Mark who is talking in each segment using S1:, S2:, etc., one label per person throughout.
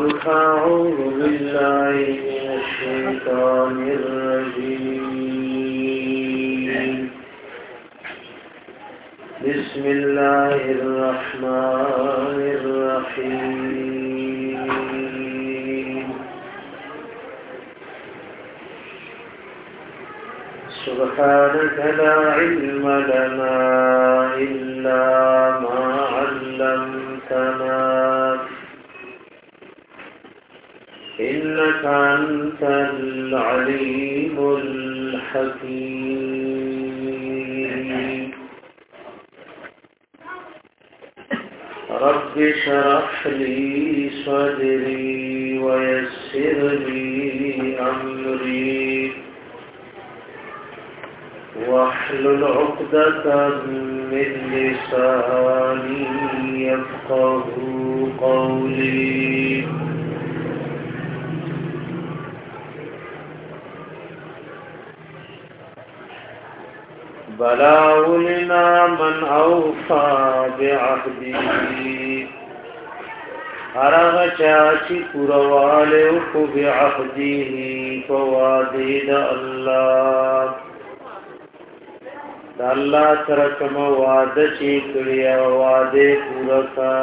S1: أعوذ بالله من الشيطان الرجيم بسم الله الرحمن الرحيم سبحانك لا علم لنا إلا ما علمتنا إنك أنت العليم الحكيم رب اشرح لي صدري ويسر لي أمري واحلل عقدة من لساني يفقه قولي بلاولنا من اوفى بعهده هرغ چاچی پرواله کو بعهده فوادید الله دا الله سره کوم وعده چې کړی وعده پوره کا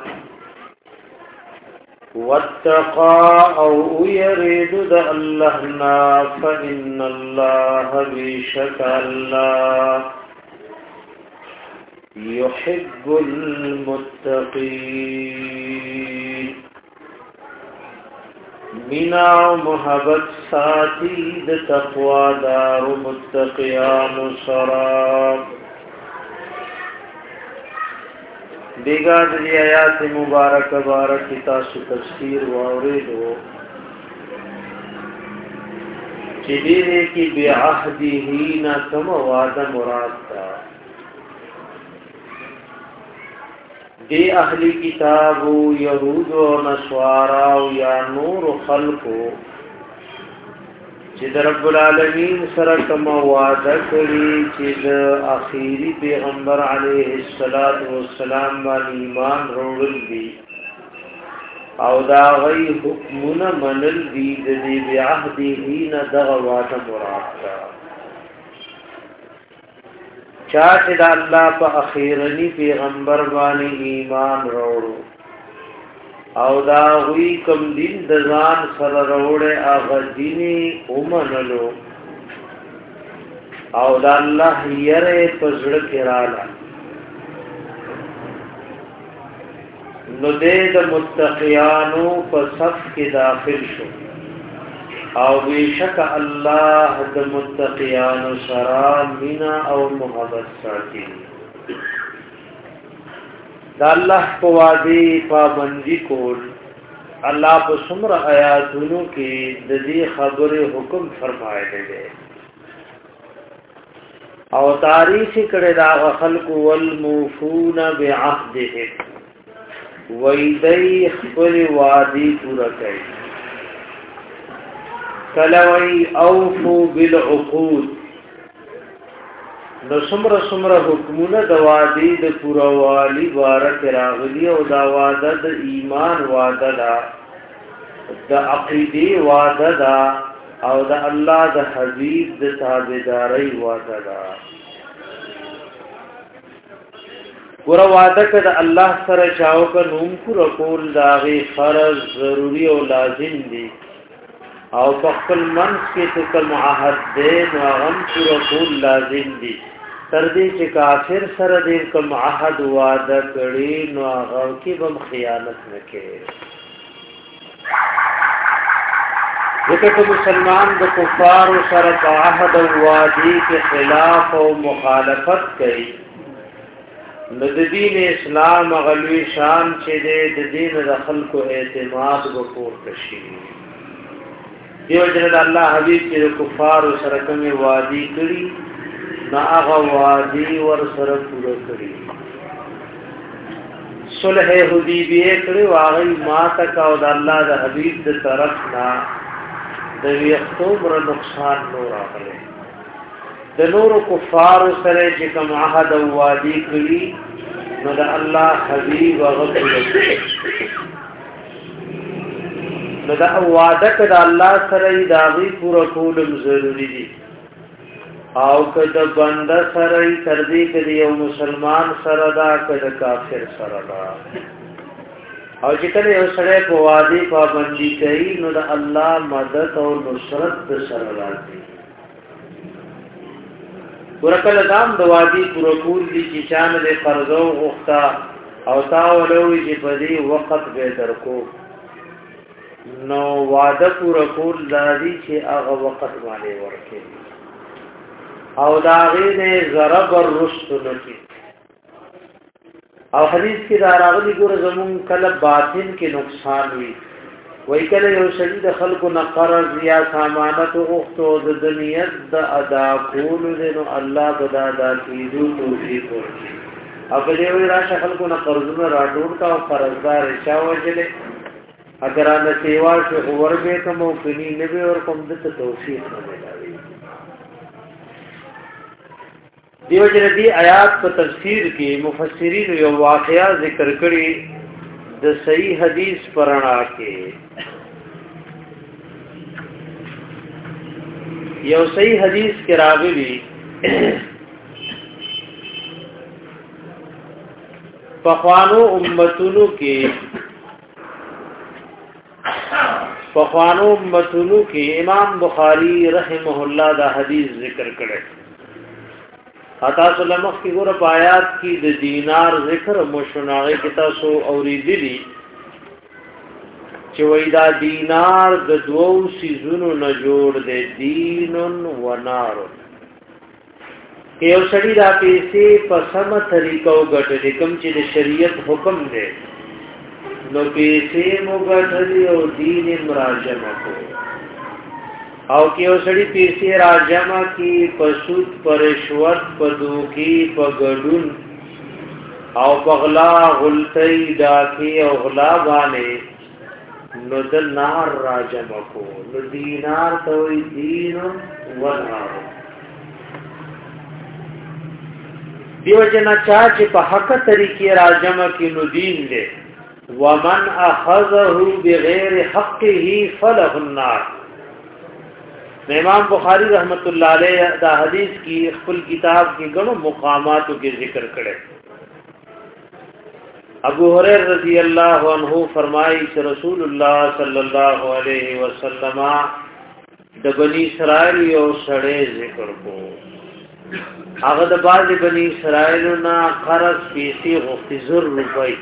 S1: واتقى او يريد ذا الله نا فإن الله بشك الله يحب المتقين منا محبت ساتي د تقوا دار متقيان سراب دیگا دی آیات مبارک بارک تاسو تفسیر واوریدو چې دې کې بعهده نا کوم وعده مراد ده دی اهلی کتاب یهود او نصارا او یا نور خلقو چې رب العالمین سره کوم وعده کړی چې د اخیری پیغمبر علیه الصلاۃ والسلام باندې ایمان وروړل دي او دا غي حکمونه منل دي د دې بعهده نه دغه وعده مراد ده چا چې د الله په اخیرنی پیغمبر باندې ایمان وروړو او دا وی کم دین د ځان سره وروړي هغه دیني اومنلو او د الله یره پزړه کې رااله نو د متقیانو په صف کې داخل شو او بیشک الله د متقیانو سره مینا او محبت ساتي دا الله په وادي پابندي کول الله په څومره آیاتونو کې د دې خبره حکم فرمایلی دی او تعریف کړه دا خلق والموفون بعهدهم ویدی خپل وادي پورا کوي کلوی اوفو بالعقود نو سمره حکمونه د وادي د پوروالی بارک راغلی او دا وعده د ایمان وعده دا د عقیده وعده دا او د الله د حبیب د تابعداري وعده دا ګور وعده کړه الله سره چاو ک نوم کو کول دا غي فرض ضروری او لازم دي او خپل منځ کې څه معاهد دې نو غم پورا کول لازم دي تر دې چې کافر سره دې کوم عهد وعده کړی نو هغه کې به خیانت نکړي ځکه مسلمان د کفار سره په عهد او وعده کې خلاف او مخالفت کوي نو د دین اسلام غلوی شان چې د دین د خلکو اعتماد وکړ شي دیو جن الله حبیب چې کفار سره کوم وادي کړی نا هغه وادي ور سره پوره کړی صلح حدیبیه کړی واغی ما تک او د الله د حبیب د طرف نا د یختوبر نقصان نور راغلی د نور کفار سره چې کوم عهد او وادي کړی نو د الله حبیب هغه نو دا وعده کړه الله سره دا غي پورا کولم ضروری دي او کله بنده سره تر دې کې یو مسلمان سره دا کله کافر سره دا او چې کله یو سره په وادي پابندي کوي نو دا الله مدد او نصرت سره راځي ورکل دام د وادي پورا کول دي چې شان له قرضو غوښتا او تا ولوي چې په دې وخت به درکو نو وعده پورا کول دادی چې هغه وخت باندې ورکه او دا غینه ضرب الرشد نکی او حدیث کې دا راغلی ګور زمون کله باطن کې نقصان وي وای کله یو شدید خلکو نقرض یا سامانت اوختو د دنیت د ادا کول نو الله بدا دا کیدو توفیق ورکړي او په دې وی راشه خلکو نقرضونه راټول کا او قرضدار شاوجله اگر ان سیوا شو ورګه کوم کني نه به ور کوم د توفیق نه ملایي دیو جن دی آیات په تفسیر کې مفسرین یو واقعا ذکر کړي د صحیح حدیث پرانا کې یو صحیح حدیث کې راغلي پخوانو امتونو کې امام بخاری رحمه الله دا حدیث ذکر کړي اتا سلمخ کی ګور پایات کی د دینار ذکر مشناغه کی تاسو اوریدلی چې وای دا دینار د دوو سيزونو نه جوړ دی دین و نار یو سړی دا پیسې په سم طریقو ګټل کوم چې د شریعت حکم دی نو پیسې مو ګټل او دین مراجمه کو او کیو سړی پیسې راجمه کی پسود پرشوت پدوکی پګډون او پغلا غلطی ډاکی او غلا باندې نو د نار راجمه کو نو دینار توي دین ونار دیو جنا چا چې په حق طریقې راجمه کی نو دین دې ومن اخذه بغیر حقه فله النار امام بخاری رحمت اللہ علیہ دا حدیث کی خپل کتاب کې غنو مقاماتو کې ذکر کړي ابو هريره رضی اللہ عنہ فرمایي چې رسول الله صلی الله علیه وسلم د بنی اسرائیل یو سړی ذکر کو هغه د باز بنی اسرائیل نه قرض پیسې غوښتي ₹0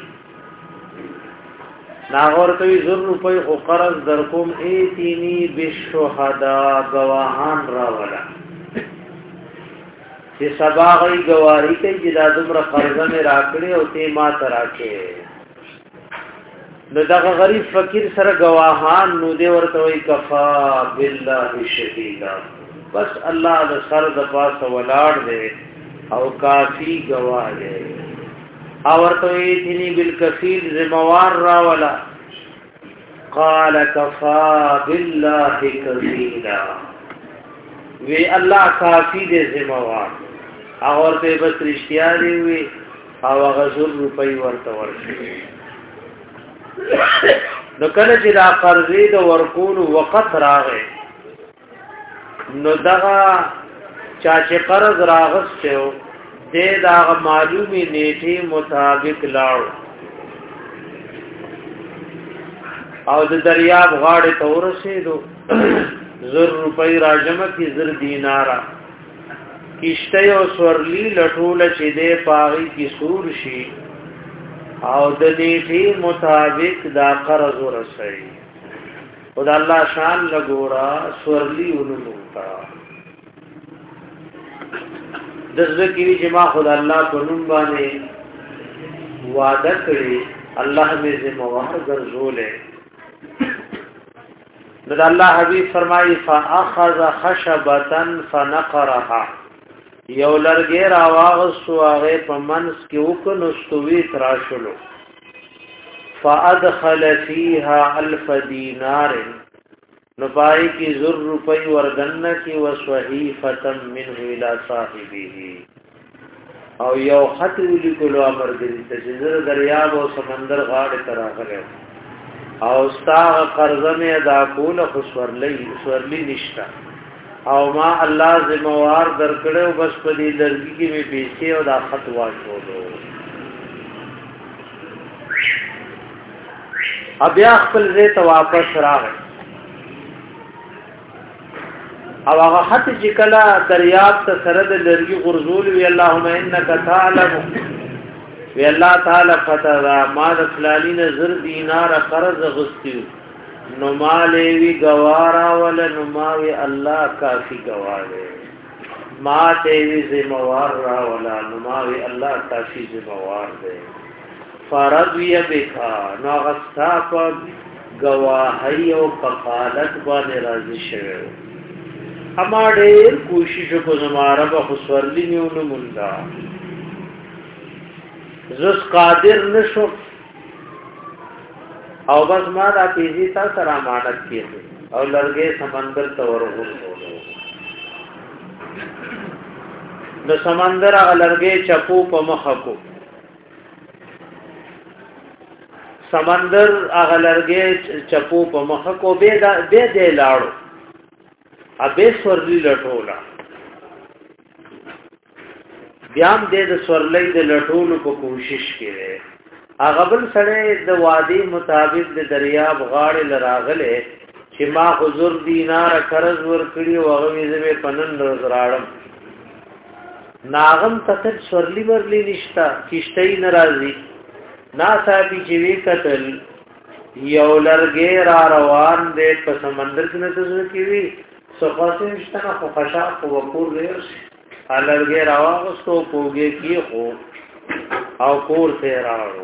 S1: ناغور کوي ₹0 خو قرض در کوم ایتینی بالشهدا گواهان راولا چې سبا غي گواہی کوي چې دا دومره قرضه مې راکړې او ته ما تراکې نو دا غریب فقیر سره گواهان نو دې ورته وي کفا بالله شهیدا بس الله د سر د پاسه ولاړ دې او کافی گواه دې اورته ایتنی بالکفیل زموار راولا قال کفا بالله کفیلا وی الله کافی دې زموار اورته بس رښتیا دی وی او غزر روپۍ ورته ورشي نو کله چې دا قرضې د ورکول وخت راغی نو دغه چا چې قرض راغسته دې دا معلومي نیټه مطابق لاړ او د دریاب غاړه ته ورسېدو ₹0 راجمه کی زر دینارا کشته او سورلی لټول چې دې پاغي کی سور شي او د نیټه مطابق دا قرض ورسېږي خدای الله شان لګورا سورلی ونوتا دزده کیوی چې ما خدای الله په نوم باندې وعده کړی الله مې ذمہوار ګرځولې نو الله حبیب فرمایي فاخذ خشبه فنقرها یو لرګي راواغسو هغه په منس کې وکنوستوي تراشلو فادخل فيها 1000 دینار نو پای کی ₹0 وردن کی وصحیفه منه الى صاحبه او یو خط ولیکلو امر دې چې زر دریاب او سمندر غاړه تراغله او ستا قرضه مې ادا کول خو سورلی نشته او ما الله ذمہوار درکړو بس په دې لرګي کې مې پیسې او دا خط واچولو بیا خپل ځای ته واپس راغی او هغه خط چې کله دریاب ته سره د لرګي غرزول وی اللهم انک تعلم وی الله تعالی فترا ما د فلالین زر دینار قرض غستیو نو مالې وی گوارا ول نو ما وی الله کافی گواره ما ته وی ذمہوار را ولا نو ما وی الله کافی ذمہوار دی فرضی بکا نو غستا په گواهی او کفالت باندې راضی شوه اما ډېر کوشش کو زماره په خسورلی نیونه مونږه زس قادر نشو او بس ما دا پیزی تا سره امانت کیږي او لرګې سمندر ته ورغورځول نو سمندر هغه لرګې چپو په مخ کو سمندر هغه لرګې چپو په مخ کو به دې لاړو ابه سورلی لټولا بیام دې د سورلې د لټولو په کوشش کړي هغه بل سره د وادي مطابق د دریاب غاړه لراغله چې ما حضور دینار قرض ور کړی او هغه یې پنن راړم ناغم کتل سورلی ورلی نشتا کیشتای ناراضي نا صاحب چې وی قتل یو لرګې را روان دې په سمندر کې نه تاسو کې وی سخاصه نشته خو خشاع او وقور لري الګې راوغستو پوګې کې خو او کور ته راړو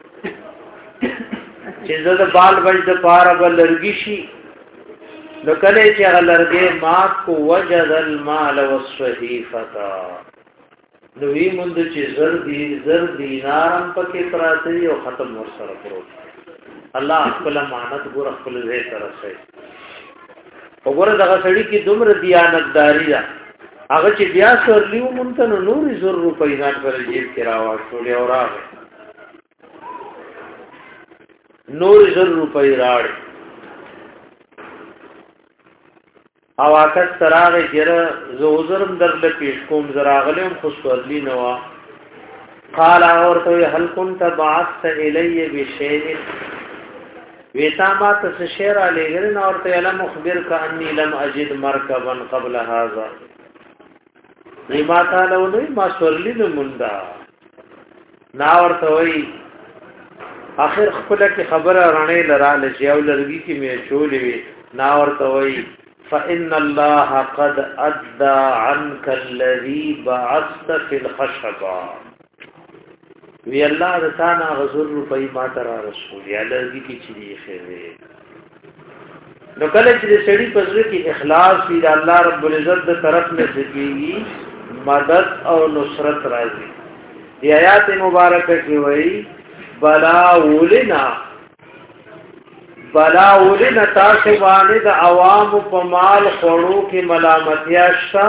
S1: چې زه د بال بچ د پاره بل لرګي شي نو کله چې هغه لرګې مات کو وجد المال والصحيفه نو وی مونږ چې زر دینارم پکې پراته او ختم ور سره پروت الله خپل امانت ګور خپل زې ترسه وګوره دغه سړی کې دومره دیانتداري ده هغه چې بیا سورلیو مونږ ته نورې زر روپۍ ځان پر جیب کې راوړل او راغی نورې زر روپۍ راړ او اکثر تراغه جره زوزرم درله پیش کوم زراغلم خو سورلی نوا قال اورته هل كنت بعثت الي بشيء ویتا ما تشیر علی غرن اورته علم مخبر کا انی لم اجد مرکبا قبل هذا ما تعالی نو ما سورلی نو مندا نا ورته وی اخر خپل کی خبره رانه لراله چې او لرګي کی می چولې وی نا ورته وی فان الله قد ادى عنك الذي بعثت في الخشبه وی الله رسانا غزر روپی ما ترا رسول یا لرګي کی چي خیره نو کله چې سړی په ځل کې اخلاص وی الله رب العزت د طرف نه سکیږي مدد او نصرت راځي دی آیات مبارکه کې وایي بلا ولنا تاسو باندې د عوام په مال خورو کې ملامتیا شته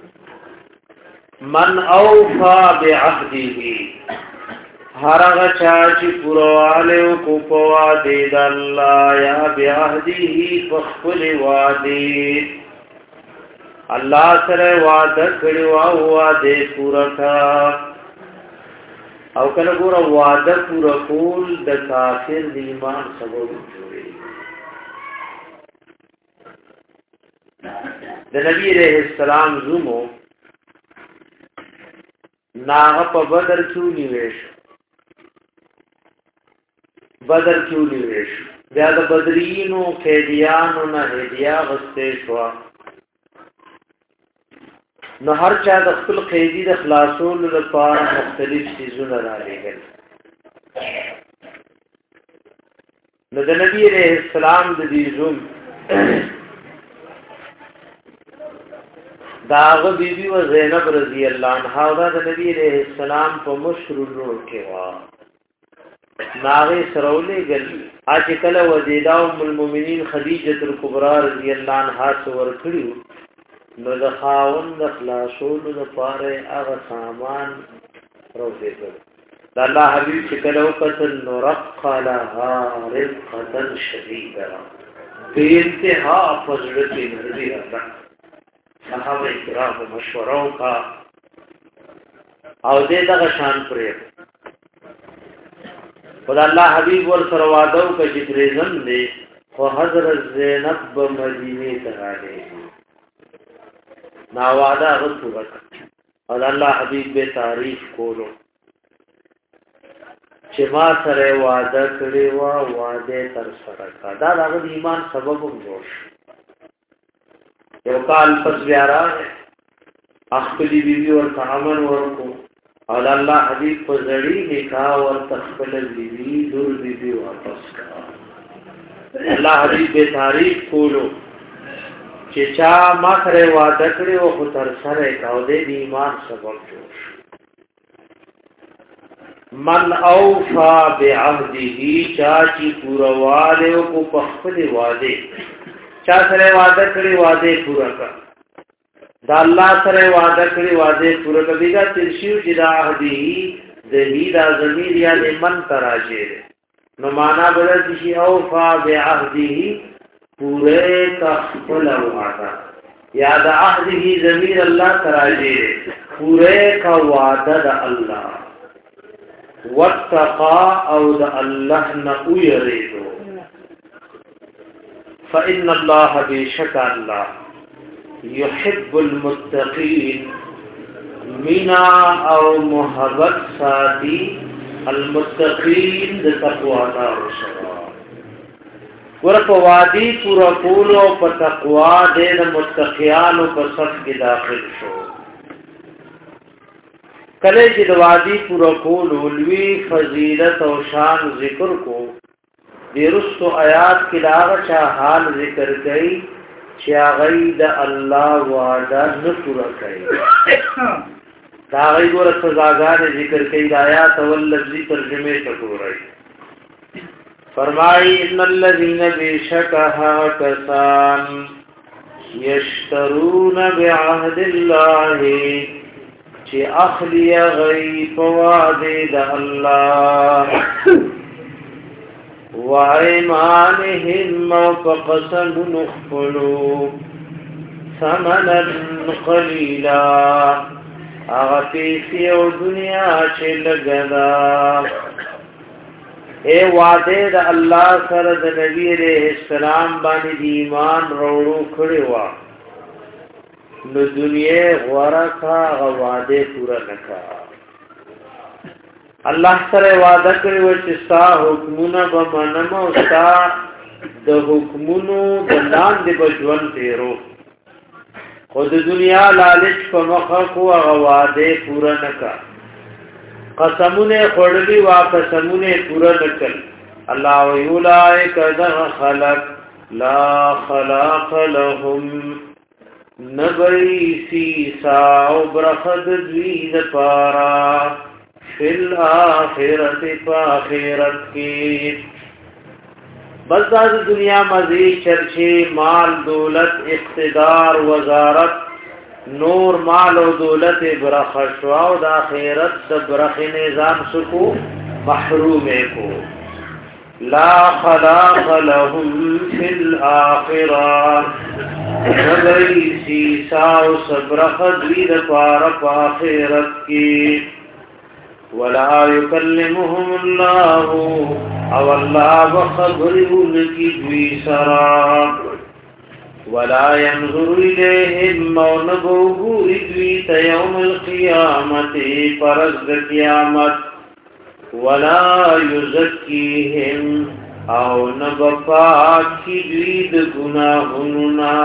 S1: من اوفا بعهده هرغه چا چې پرواله کو په وعده د الله یا بعهده فخل وعده الله سره وعده کړو او وعده پورا کا او کله ګور وعده پورا کول د کافر د ایمان سبب جوړي د نبی عليه السلام زمو ناغه په بدر کې نیويش بیا د بدرینو قیدیانو نه هدیه غسته شو نو هر چا د خپل قیدی د خلاصولو لپاره مختلف سيزونه را لېږل نو د نبی عليه السلام د دې زوم داغه بیبي و زینب رضی الله عنها دا د نبی عليه السلام په مشر لور کې وا ناغه سرولې گل اج کله وزیدا ام المؤمنین خدیجه الکبرى رضی الله عنها څور کړیو نو د خاوند د خلاصولو لپاره هغه سامان روزه کړ دا الله حبیب چې کله وکتل نو رق لها رقة شدیده بے انتہا فضلت نرمی رکھا صحابہ اکرام مشوروں کا او دې دغه شان پرې خدای الله حبیب ور سره وعده وکړي چې پرېزم دې خو حضرت زینب په مدینه ته راغله نا وعده غوښتل او الله حبیب به تعریف کولو چې ما سره وعده کړی و وعده تر سره کا دا د ایمان سبب وګور یو کال پس بیا راغی خپلې بیبي ورته امن ورکو او الله حبیب په زړی نکاح ورته خپل بیبي دور بیبي واپس کړه الله حبیب به تعریف کولو چې چا ما سره وعده کړی و خو تر سره کاو دې ایمان سبب جوړ من اوفا بعهده چاچی پورا وعده کو خپل وعده چا سره وعده کړی وعده پورا کړ دا الله سره وعده کړی وعده پورا کړی دا ترشیو چې دا عهدی ذهی دا ضمیر یا من تراجه نو معنا بدل شي اوفا بعهده پورے کا خپل وعده یا دا عهده ضمیر الله تراجه پورے کا وعده د الله واتقا او د الله نه ويریدو فإن الله بشك الله يحب المتقين منا او محبت ساتي المتقين د تقوا دار سره ورته وادي پورا کولو په تقوا د متقیانو په صف کې داخل شو کله چې د وادي پورا کولو لوی فضیلت او شان ذکر کو دیرستو آیات کې داغه چا حال ذکر کړي چې هغه د الله وعده نه پورا کوي دا غي ګور سزاګان ذکر کړي د آیات او لفظي ترجمه ته ګورئ فرمای ان الذين بشكها كسان يشترون بعهد الله چې اخلي غیب وعده د الله وَأَيْمَانِهِمْ وَقَسَمٌ نُخْفُلُوا ثَمَنًا قَلِيلًا اغتیسی او دنیا چه لگدا اے وعده دا اللہ سره د نبی علیہ السلام باندې دی ایمان روړو کړي وا نو دنیا غورکا وعده پورا نکا الله سره وعده کړی و چې ستا حکمونه به منم او ستا د حکمونو د لاندې به ژوند تیرو خو د دنیا لالچ په مخه کو هغه وعده پوره نه کا قسمونه خوړلي وا قسمونه پوره نه کړ الله ویولائک ذا خلق لا خلاق لهم نبی سیسا او برخد دوید پارا فی الاخرت فاخرت کی بس دا دنیا مزید چرچے مال دولت اقتدار وزارت نور مال و دولت برخشوا و دا آخرت دا برخ نظام سکو محروم کو لا خلاق لهم فی الاخرہ نبی سیسا و سبرخ دوید پارا فاخرت کی ولا يكلمهم الله او الله بخبرهم کی دوی سرا ولا ينظر اليهم ونبوه دوی يوم القيامه فرز قیامت ولا يزكيهم او نبپاک کی دوی د گناهوننا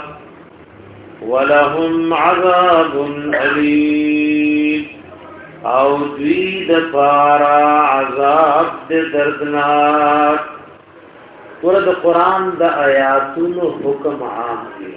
S1: ولهم عذاب الیم او دوی د پارا عذاب د دردناک ورته د قران د آیاتونو حکم عام دي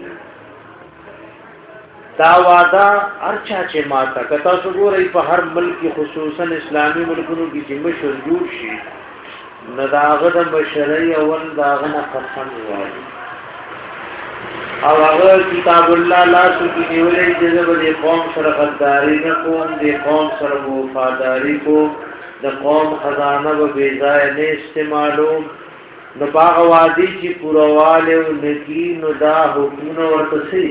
S1: دا وعده ارچا چې ماته کتا وګورئ په هر ملک خصوصا اسلامي ملکونو کې چې مشر جوړ شي نداغه د بشری اول داغه نه قسم وایي او هغه کتاب الله لا سکی نیولې چې د قوم سره غداری نه کوم د قوم سره وفاداری کو د قوم خزانه به بیځای نه استعمالو نو باغ وادي چې پورواله او نکی نو دا حکمونه ورته سي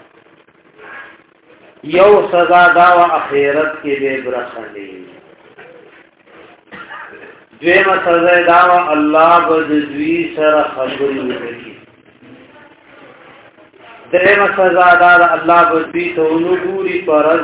S1: یو سزا دا او اخرت کې به برخني دیمه سزا دا او الله به دوی سره خبرې وکړي دیمه سزا دا الله به دوی ته ونګوري پر